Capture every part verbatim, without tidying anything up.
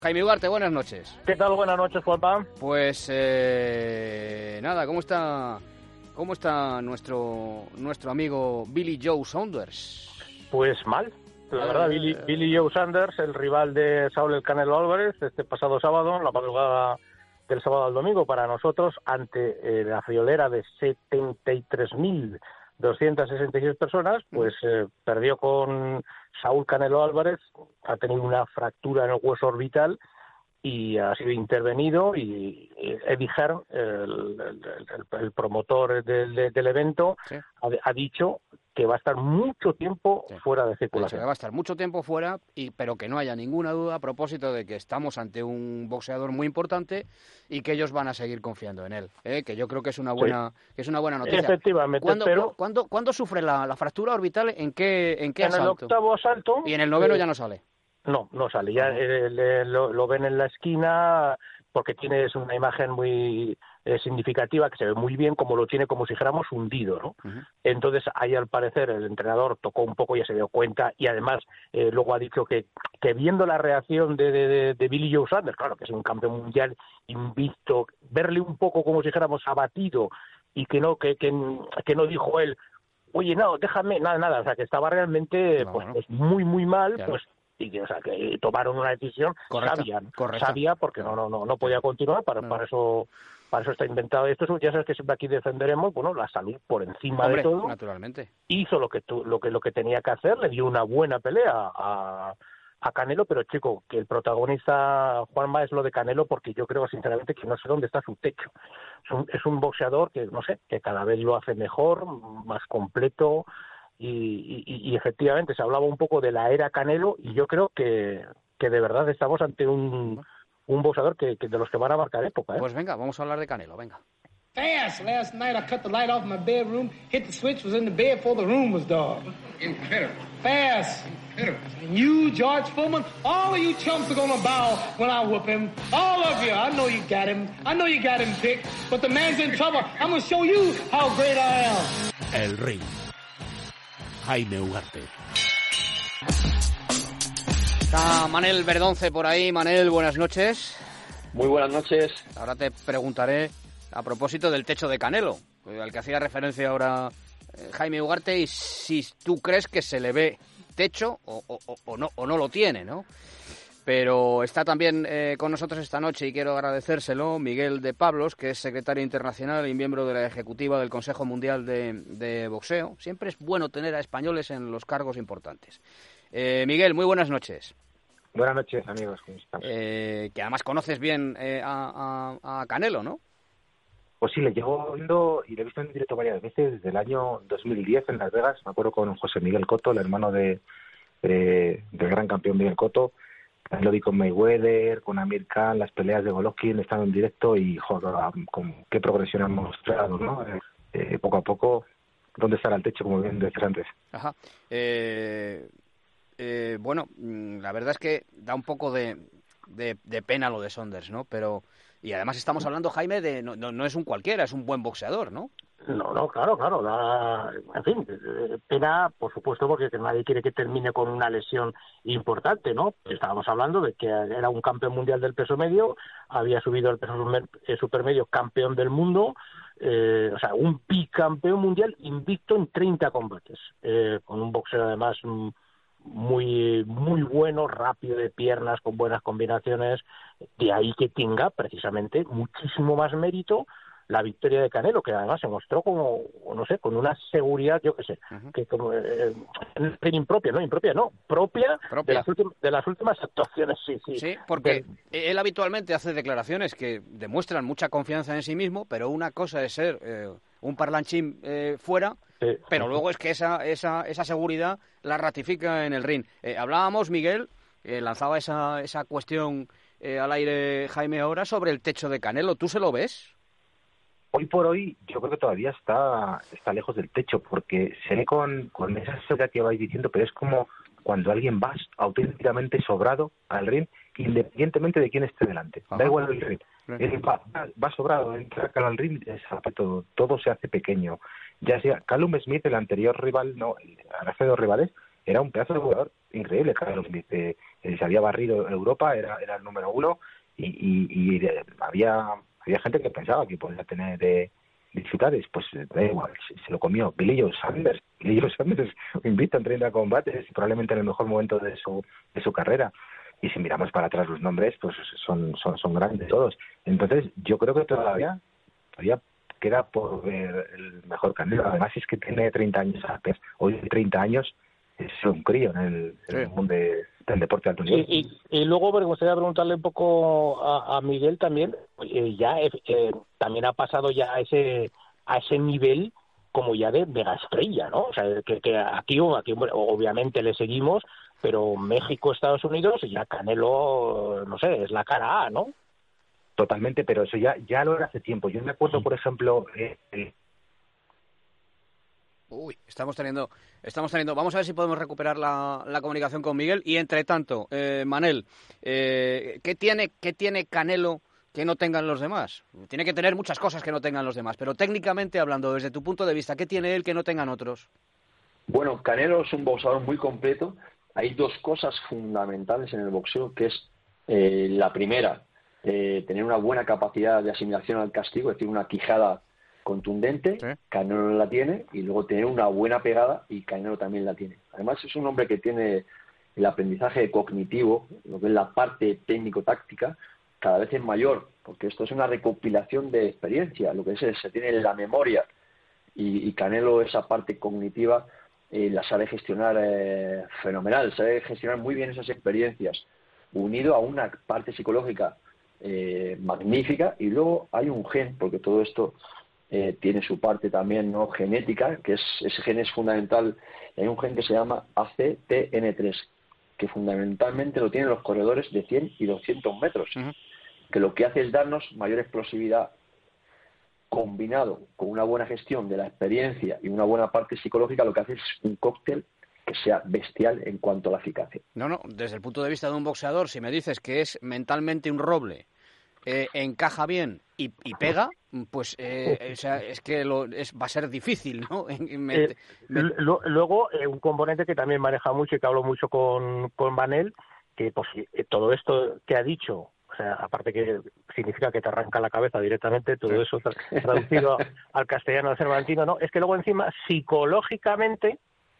Jaime Ugarte, buenas noches. ¿Qué tal? Buenas noches, Juanpa. Pues eh, nada, ¿cómo está cómo está nuestro nuestro amigo Billy Joe Saunders? Pues mal, la verdad, eh, Billy, Billy Joe Saunders, el rival de Saúl El Canelo Álvarez, este pasado sábado, la madrugada del sábado al domingo, para nosotros, ante eh, la friolera de setenta y tres mil doscientas sesenta y seis personas, pues eh, perdió con Saúl Canelo Álvarez, ha tenido una fractura en el hueso orbital y ha sido intervenido, y Eddie Hearn, el, el, el, el promotor del, del evento, sí. ha, ha dicho que va a estar mucho tiempo sí. fuera de circulación. Que va a estar mucho tiempo fuera, y pero que no haya ninguna duda a propósito de que estamos ante un boxeador muy importante y que ellos van a seguir confiando en él, ¿eh? Que yo creo que es una buena sí. que es una buena noticia. Efectivamente, ¿Cuándo, pero... ¿cuándo, ¿cuándo sufre la, la fractura orbital? ¿En qué, en qué en asalto? En el octavo asalto. Y en el noveno eh... ya no sale. No, no sale. Ya eh, le, lo, lo ven en la esquina porque tiene es una imagen muy eh, significativa, que se ve muy bien, como lo tiene, como si dijéramos, hundido, ¿no? Uh-huh. Entonces, ahí al parecer el entrenador tocó un poco, ya se dio cuenta, y además eh, luego ha dicho que, que viendo la reacción de, de, de, de Billy Joe Saunders, claro, que es un campeón mundial invicto, verle un poco, como si dijéramos, abatido, y que no, que, que, que no dijo él, oye, no, déjame, nada, nada, o sea, que estaba realmente no, pues, no. pues muy, muy mal, claro. pues y que, o sea, que tomaron una decisión correcta, sabia, correcta. sabia porque no, no, no, no podía continuar, para, no. para eso, para eso está inventado esto. Ya sabes que siempre aquí defenderemos, bueno, la salud por encima Hombre, de todo. Naturalmente. Hizo lo que tu, lo que lo que tenía que hacer, le dio una buena pelea a, a Canelo, pero chico, que el protagonista Juanma es lo de Canelo, porque yo creo sinceramente que no sé dónde está su techo. Es un, es un boxeador que no sé, que cada vez lo hace mejor, más completo. Y, y, y efectivamente se hablaba un poco de la era Canelo, y yo creo que, que de verdad estamos ante un, un boxeador que, que de los que van a marcar época, ¿eh? Pues venga, vamos a hablar de Canelo, venga. Fast. Last night I cut the light off my bedroom, hit the switch, was in the bed before the room was dark. Incredible. Fast. Incredible. And you, George Foreman, all of you chumps are gonna bow when I whoop him. All of you. I know you got him. I know you got him picked, but the man's in trouble. I'm gonna show you how great I am. El Ring. Jaime Ugarte. Está Manel Verdonce por ahí. Manel, buenas noches. Muy buenas noches. Ahora te preguntaré a propósito del techo de Canelo, al que hacía referencia ahora Jaime Ugarte, y si tú crees que se le ve techo o, o, o, no, o no lo tiene, ¿no? Pero está también eh, con nosotros esta noche, y quiero agradecérselo, Miguel de Pablos, que es secretario internacional y miembro de la ejecutiva del Consejo Mundial de, de Boxeo. Siempre es bueno tener a españoles en los cargos importantes. Eh, Miguel, muy buenas noches. Buenas noches, amigos. ¿Cómo estás? Eh, que además conoces bien eh, a, a, a Canelo, ¿no? Pues sí, le llevo viendo y le he visto en directo varias veces desde el año dos mil diez en Las Vegas. Me acuerdo con José Miguel Cotto, el hermano de, de del gran campeón Miguel Cotto. Lo vi con Mayweather, con Amir Khan, las peleas de Golovkin, están en directo, y joder, con qué progresión han mostrado, ¿no? Eh, eh, poco a poco, ¿dónde estará el techo, como bien decías antes? Ajá. Eh, eh, bueno, la verdad es que da un poco de, de, de pena lo de Saunders, ¿no? Pero, y además estamos hablando, Jaime, de no, no, no es un cualquiera, es un buen boxeador, ¿no? No, no, claro, claro, da, en fin, pena, por supuesto, porque nadie quiere que termine con una lesión importante, ¿no? Estábamos hablando de que era un campeón mundial del peso medio, había subido al peso supermedio, campeón del mundo, eh, o sea, un bicampeón mundial invicto en treinta combates, eh, con un boxeo además muy muy bueno, rápido de piernas, con buenas combinaciones, de ahí que tenga precisamente muchísimo más mérito la victoria de Canelo, que además se mostró como, no sé, con una seguridad, yo qué sé, uh-huh. que como eh, impropia, no, impropia, no, propia, propia. De, las últimas, de las últimas actuaciones, sí, sí. Sí, porque de... él habitualmente hace declaraciones que demuestran mucha confianza en sí mismo, pero una cosa es ser eh, un parlanchín eh, fuera, sí, pero sí. Luego es que esa, esa, esa seguridad la ratifica en el ring. Eh, hablábamos, Miguel, eh, lanzaba esa, esa cuestión eh, al aire Jaime ahora sobre el techo de Canelo, ¿tú se lo ves? Hoy por hoy yo creo que todavía está está lejos del techo, porque se ve con, con esa seguridad que vais diciendo, pero es como cuando alguien va auténticamente sobrado al ring, independientemente de quién esté delante. Ajá. Da igual el ring. Él va, va sobrado, entra al ring, todo, todo se hace pequeño. Ya sea Callum Smith, el anterior rival, no, el hace dos rivales, era un pedazo de jugador increíble. Claro, dice, se había barrido Europa, era, era el número uno, y, y, y de, había había gente que pensaba que podía tener de dificultades, pues da igual, se, se lo comió. Billy Joe Sanders, Billy Joe Sanders invicto en treinta combates, probablemente en el mejor momento de su de su carrera. Y si miramos para atrás los nombres, pues son son son grandes todos. Entonces, yo creo que todavía todavía queda por ver el mejor Canelo. Además, es que tiene treinta años apenas. Hoy treinta años es un crío en el, sí. en el mundo de, del deporte de alto nivel. Y, y, y luego me gustaría preguntarle un poco a, a Miguel también, eh, ya eh, también ha pasado ya a ese a ese nivel como ya de mega estrella, ¿no? O sea, que, que aquí, aquí obviamente le seguimos, pero México, Estados Unidos, ya Canelo, no sé, es la cara A, ¿no? Totalmente, pero eso ya ya lo era hace tiempo. Yo me acuerdo, por ejemplo... Eh, eh, Uy, estamos teniendo, estamos teniendo. Vamos a ver si podemos recuperar la, la comunicación con Miguel. Y entre tanto, eh, Manel, eh, ¿qué tiene, qué tiene Canelo que no tengan los demás? Tiene que tener muchas cosas que no tengan los demás, pero técnicamente hablando, desde tu punto de vista, ¿qué tiene él que no tengan otros? Bueno, Canelo es un boxeador muy completo. Hay dos cosas fundamentales en el boxeo, que es eh, la primera, eh, tener una buena capacidad de asimilación al castigo, es decir, una quijada contundente, sí. Canelo la tiene, y luego tener una buena pegada, y Canelo también la tiene. Además, es un hombre que tiene el aprendizaje cognitivo, lo que es la parte técnico-táctica, cada vez es mayor, porque esto es una recopilación de experiencia, lo que es, se tiene en la memoria, y, y Canelo esa parte cognitiva eh, la sabe gestionar eh, fenomenal, sabe gestionar muy bien esas experiencias, unido a una parte psicológica eh, magnífica, y luego hay un gen, porque todo esto Eh, tiene su parte también no genética, que es ese gen es fundamental. Hay un gen que se llama A C T N tres, que fundamentalmente lo tienen los corredores de cien y doscientos metros, uh-huh. que lo que hace es darnos mayor explosividad, combinado con una buena gestión de la experiencia y una buena parte psicológica, lo que hace es un cóctel que sea bestial en cuanto a la eficacia. No, no, desde el punto de vista de un boxeador, si me dices que es mentalmente un roble, Eh, encaja bien y, y pega, pues eh, o sea, es que lo, es, va a ser difícil, ¿no? me, eh, me... Luego, eh, un componente que también maneja mucho y que hablo mucho con, con Manel, que pues todo esto que ha dicho, o sea, aparte que significa que te arranca la cabeza directamente, todo sí. eso traducido al castellano, al cervantino, ¿no? Es que luego encima, psicológicamente,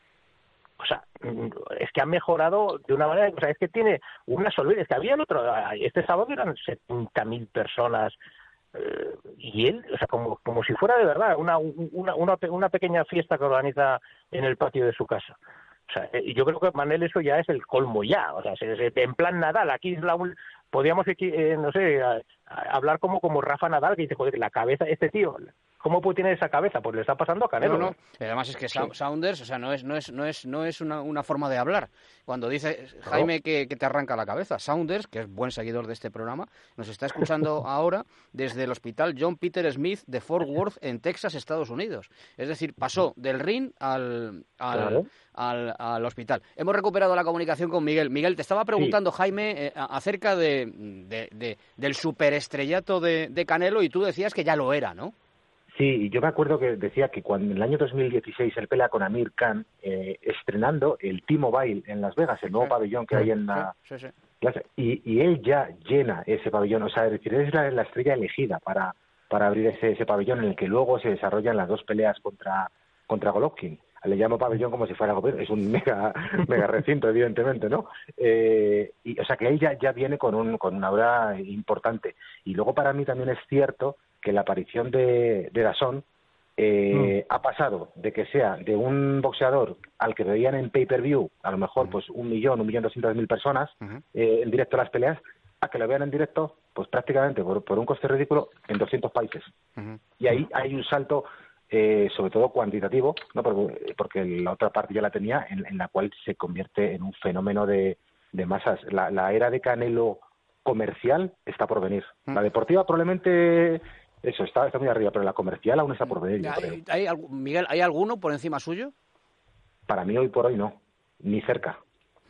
o sea, es que ha mejorado de una manera, o sea, es que tiene una solidez, que había el otro, este sábado eran setenta mil personas, eh, y él, o sea, como como si fuera de verdad, una, una una una pequeña fiesta que organiza en el patio de su casa. O sea, y yo creo que Manel eso ya es el colmo ya, o sea, se, se, en plan Nadal, aquí es la podríamos, eh, no sé, a, a hablar como como Rafa Nadal, que dice, joder, la cabeza, este tío, ¿cómo puede tener esa cabeza? Pues le está pasando a Canelo. No, no. Además es que sí. Saunders, o sea, no es no es no es no es una, una forma de hablar. Cuando dice Jaime no. que, que te arranca la cabeza, Saunders, que es buen seguidor de este programa, nos está escuchando ahora desde el hospital John Peter Smith de Fort Worth en Texas, Estados Unidos. Es decir, pasó del ring al al, claro. al, al hospital. Hemos recuperado la comunicación con Miguel. Miguel, te estaba preguntando, sí. Jaime, eh, acerca de, de, de del superestrellato de, de Canelo, y tú decías que ya lo era, ¿no? Sí, yo me acuerdo que decía que cuando en el año dos mil dieciséis él pelea con Amir Khan, eh, estrenando el T-Mobile en Las Vegas, el nuevo sí, pabellón que sí, hay en la... Sí, sí, sí. Y, y él ya llena ese pabellón, o sea, es decir, es la, la estrella elegida para, para abrir ese, ese pabellón en el que luego se desarrollan las dos peleas contra, contra Golovkin. Le llamo pabellón como si fuera gobierno, es un mega mega recinto, evidentemente, ¿no? Eh, y, o sea, que él ya, ya viene con, un, con una obra importante. Y luego para mí también es cierto que la aparición de, de DAZN eh, mm. ha pasado de que sea de un boxeador al que veían en pay-per-view, a lo mejor mm. pues un millón, un millón doscientas mil personas uh-huh. eh, en directo a las peleas, a que lo vean en directo, pues prácticamente por, por un coste ridículo en doscientos países. Uh-huh. Y ahí hay un salto, eh, sobre todo cuantitativo, no porque, porque la otra parte ya la tenía, en, en la cual se convierte en un fenómeno de, de masas. La, la era de Canelo comercial está por venir. Uh-huh. La deportiva probablemente... Eso, está, está muy arriba, pero la comercial aún está por venir, yo creo. ¿Hay, hay, Miguel, ¿hay alguno por encima suyo? Para mí hoy por hoy no, ni cerca.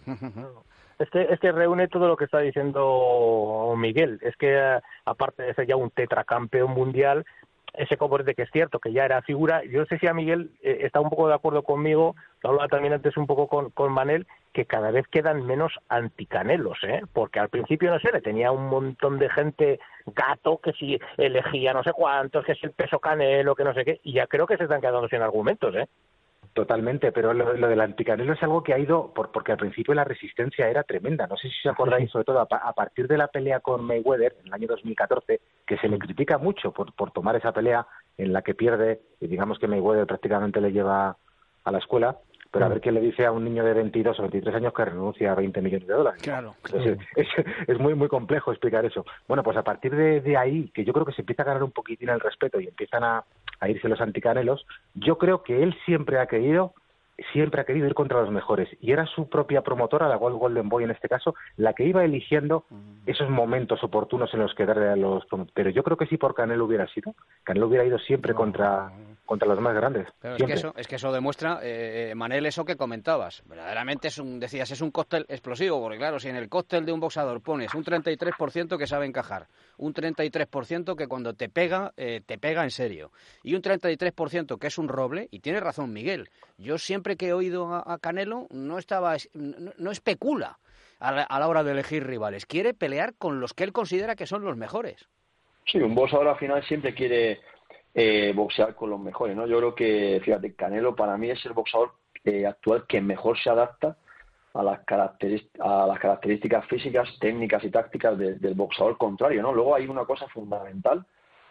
Es que, es que reúne todo lo que está diciendo Miguel. Es que, aparte de ser ya un tetracampeón mundial, ese componente que es cierto, que ya era figura. Yo no sé si a Miguel eh, está un poco de acuerdo conmigo, lo hablaba también antes un poco con, con Manel, que cada vez quedan menos anticanelos, ¿eh? Porque al principio, no sé, le tenía un montón de gente gato que si elegía no sé cuántos, que si el peso Canelo, que no sé qué, y ya creo que se están quedando sin argumentos, ¿eh? Totalmente, pero lo, lo del anticanelo es algo que ha ido, por, porque al principio la resistencia era tremenda. No sé si os acordáis, sobre todo a, a partir de la pelea con Mayweather en el año dos mil catorce, que se le critica mucho por, por tomar esa pelea en la que pierde, y digamos que Mayweather prácticamente le lleva a la escuela, pero a ver qué le dice a un niño de veintidós o veintitrés años que renuncia a veinte millones de dólares. Claro. Entonces, es, es muy muy complejo explicar eso. Bueno, pues a partir de, de ahí, que yo creo que se empieza a ganar un poquitín el respeto y empiezan a, a irse los anticanelos, yo creo que él siempre ha querido siempre ha querido ir contra los mejores, y era su propia promotora, la Golden Boy en este caso, la que iba eligiendo esos momentos oportunos en los que darle a los promotores. Pero yo creo que si por Canelo hubiera sido, Canelo hubiera ido siempre no. contra contra los más grandes. Pero es que, eso, es que eso demuestra, eh, Manel, eso que comentabas. Verdaderamente es un, decías, es un cóctel explosivo, porque claro, si en el cóctel de un boxeador pones un treinta y tres por ciento que sabe encajar, un treinta y tres por ciento que cuando te pega, eh, te pega en serio, y un treinta y tres por ciento que es un roble, y tiene razón Miguel, yo siempre que he oído a, a Canelo no estaba no, no especula a la, a la hora de elegir rivales, quiere pelear con los que él considera que son los mejores. Sí, un boxeador al final siempre quiere eh, boxear con los mejores, ¿no? Yo creo que, fíjate, Canelo para mí es el boxeador eh, actual que mejor se adapta a las, características, a las características físicas, técnicas y tácticas de, del boxeador contrario, ¿no? Luego hay una cosa fundamental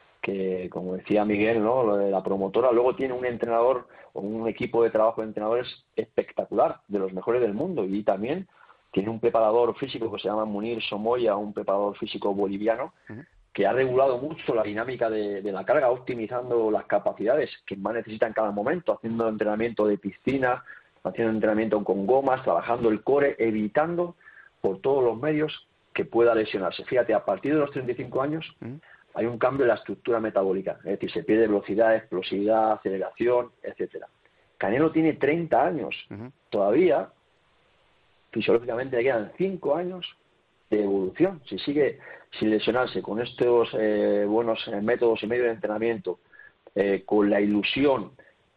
que, como decía Miguel, ¿no? Lo de la promotora, luego tiene un entrenador o un equipo de trabajo de entrenadores espectacular, de los mejores del mundo, y también tiene un preparador físico que se llama Munir Somoya, un preparador físico boliviano, uh-huh. que ha regulado mucho la dinámica de, de la carga, optimizando las capacidades que más necesita en cada momento, haciendo entrenamiento de piscina, haciendo entrenamiento con gomas, trabajando el core, evitando por todos los medios que pueda lesionarse. Fíjate, a partir de los treinta y cinco años uh-huh. hay un cambio en la estructura metabólica, es decir, se pierde velocidad, explosividad, aceleración, etcétera. Canelo tiene treinta años, uh-huh. todavía fisiológicamente le quedan cinco años de evolución. Si sigue sin lesionarse con estos eh, buenos eh, métodos y medios de entrenamiento, eh, con la ilusión,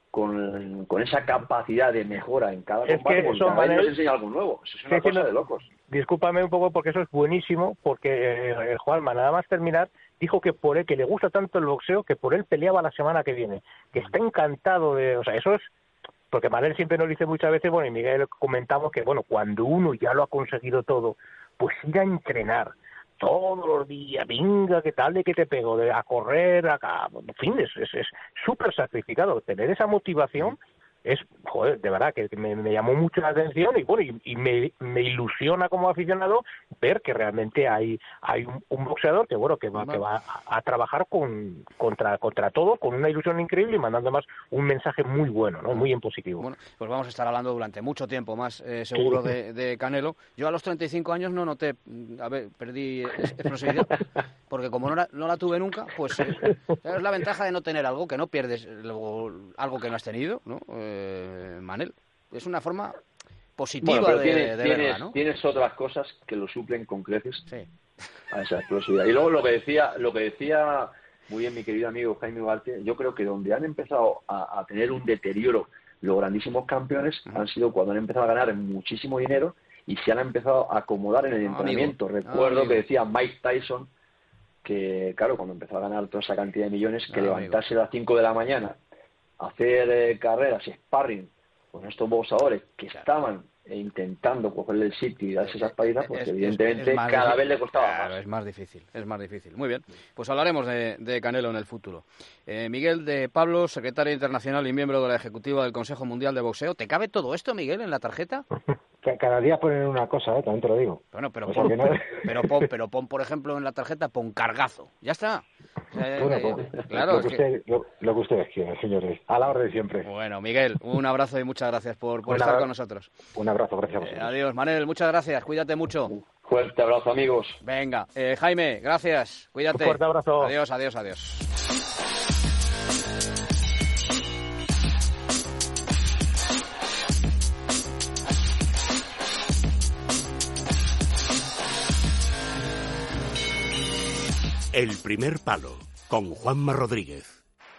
con, con esa capacidad de mejora en cada es combate, que eso, cada vez Manel, nos enseña algo nuevo. Eso es una cosa de locos. Discúlpame un poco porque eso es buenísimo, porque eh, Juanma, nada más terminar, dijo que por él, que le gusta tanto el boxeo, que por él peleaba la semana que viene, que está encantado de, o sea, eso es, porque Manel siempre nos dice muchas veces, bueno, y Miguel comentamos que, bueno, cuando uno ya lo ha conseguido todo, pues ir a entrenar todos los días, venga, ¿qué tal de que te pego? De, a correr, a, a en fin, es es súper sacrificado. Tener esa motivación es, joder, de verdad, que me, me llamó mucho la atención y bueno, y, y me, me ilusiona como aficionado ver que realmente hay hay un, un boxeador que bueno que va, que va a, a trabajar con contra contra todo con una ilusión increíble y mandando más un mensaje muy bueno, ¿no? Muy en positivo. Bueno, pues vamos a estar hablando durante mucho tiempo más, eh, seguro, sí. de, de Canelo. Yo a los treinta y cinco años no noté, a ver, perdí explosividad, porque como no la, no la tuve nunca, pues eh, es la ventaja de no tener algo, que no pierdes luego algo que no has tenido, ¿no? Eh, Manel, es una forma positiva bueno, de, tienes, de tienes, verla, ¿no? Tienes otras cosas que lo suplen con creces sí. a esa explosividad. Y luego lo que decía, lo que decía muy bien mi querido amigo Jaime Ugarte, yo creo que donde han empezado a, a tener un deterioro los grandísimos campeones uh-huh. han sido cuando han empezado a ganar muchísimo dinero y se han empezado a acomodar en el no, entrenamiento. Amigo. Recuerdo no, que decía Mike Tyson que, claro, cuando empezó a ganar toda esa cantidad de millones, que no, levantarse amigo. a las cinco de la mañana, hacer eh, carreras y sparring con estos boxeadores que claro. estaban eh, intentando cogerle el sitio y darse esas palizas, pues es, evidentemente es, es cada difícil. vez le costaba claro, más. es más difícil, es más difícil. Muy bien, pues hablaremos de, de Canelo en el futuro. Eh, Miguel de Pablo, secretario internacional y miembro de la ejecutiva del Consejo Mundial de Boxeo. ¿Te cabe todo esto, Miguel, en la tarjeta? Cada día ponen una cosa, ¿eh? También te lo digo. Bueno, pero, pon, no... pero, pon, pero pon, por ejemplo, en la tarjeta, pon cargazo. Ya está. Eh, bueno, pues, eh, claro, lo, que es usted, que... lo, lo que ustedes quieran, señores. A la orden siempre. Bueno, Miguel, un abrazo y muchas gracias por, por estar con nosotros. Un abrazo, gracias a vosotros. Eh, adiós, Manel, muchas gracias. Cuídate mucho. Un fuerte abrazo, amigos. Venga, eh, Jaime, gracias. Cuídate. Un fuerte abrazo. Adiós, adiós, adiós. El primer palo, con Juanma Rodríguez.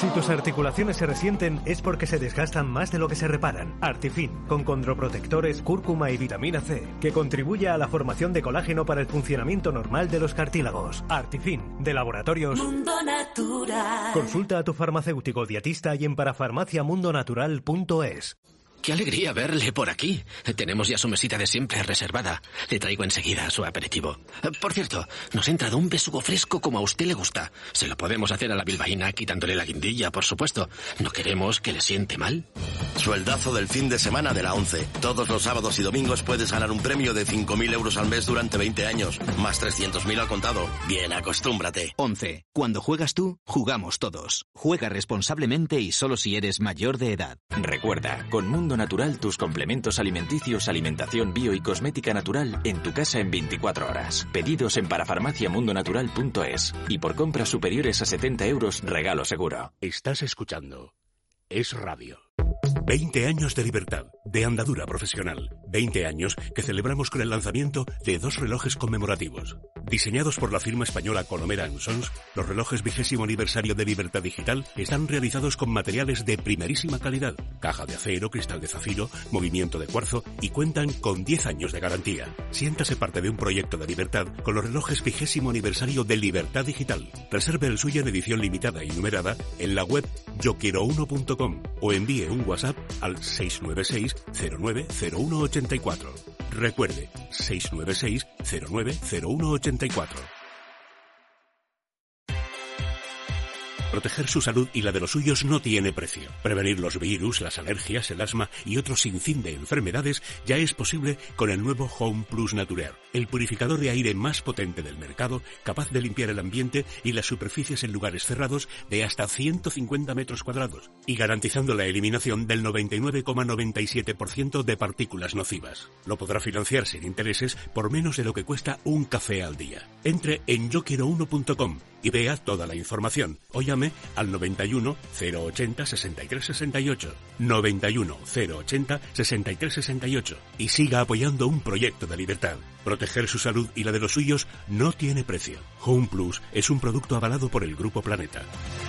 Si tus articulaciones se resienten es porque se desgastan más de lo que se reparan. Artifin, con condroprotectores, cúrcuma y vitamina C, que contribuye a la formación de colágeno para el funcionamiento normal de los cartílagos. Artifin, de Laboratorios Mundo Natural. Consulta a tu farmacéutico dietista y en parafarmaciamundonatural punto es. ¡Qué alegría verle por aquí! Tenemos ya su mesita de siempre reservada. Le traigo enseguida su aperitivo. Por cierto, nos ha entrado un besugo fresco como a usted le gusta. Se lo podemos hacer a la bilbaína quitándole la guindilla, por supuesto. No queremos que le siente mal. Sueldazo del fin de semana de la ONCE. Todos los sábados y domingos puedes ganar un premio de cinco mil euros al mes durante veinte años. Más trescientos mil al contado. Bien, acostúmbrate. ONCE. Cuando juegas tú, jugamos todos. Juega responsablemente y solo si eres mayor de edad. Recuerda, con Mundo Natural, tus complementos alimenticios, alimentación bio y cosmética natural en tu casa en veinticuatro horas. Pedidos en parafarmaciamundonatural punto es. Y por compras superiores a setenta euros, regalo seguro. Estás escuchando Es Radio. veinte años de libertad, de andadura profesional. veinte años que celebramos con el lanzamiento de dos relojes conmemorativos. Diseñados por la firma española Colomera and Sons, los relojes vigésimo aniversario de Libertad Digital están realizados con materiales de primerísima calidad. Caja de acero, cristal de zafiro, movimiento de cuarzo y cuentan con diez años de garantía. Siéntase parte de un proyecto de libertad con los relojes vigésimo aniversario de Libertad Digital. Reserve el suyo en edición limitada y numerada en la web yo quiero uno punto com o envíe un WhatsApp al seis nueve seis cero nueve cero uno ocho cuatro. Recuerde, seis nueve seis cero nueve cero uno ocho cuatro. Proteger su salud y la de los suyos no tiene precio. Prevenir los virus, las alergias, el asma y otro sinfín de enfermedades ya es posible con el nuevo Home Plus Naturaire, el purificador de aire más potente del mercado, capaz de limpiar el ambiente y las superficies en lugares cerrados de hasta ciento cincuenta metros cuadrados y garantizando la eliminación del noventa y nueve coma noventa y siete por ciento de partículas nocivas. Lo podrá financiar sin intereses por menos de lo que cuesta un café al día. Entre en yo quiero uno punto com y vea toda la información o llame al noventa y uno cero ochenta sesenta y tres sesenta y ocho, noventa y uno cero ochenta sesenta y tres sesenta y ocho y siga apoyando un proyecto de libertad. Proteger su salud y la de los suyos no tiene precio. Home Plus es un producto avalado por el Grupo Planeta.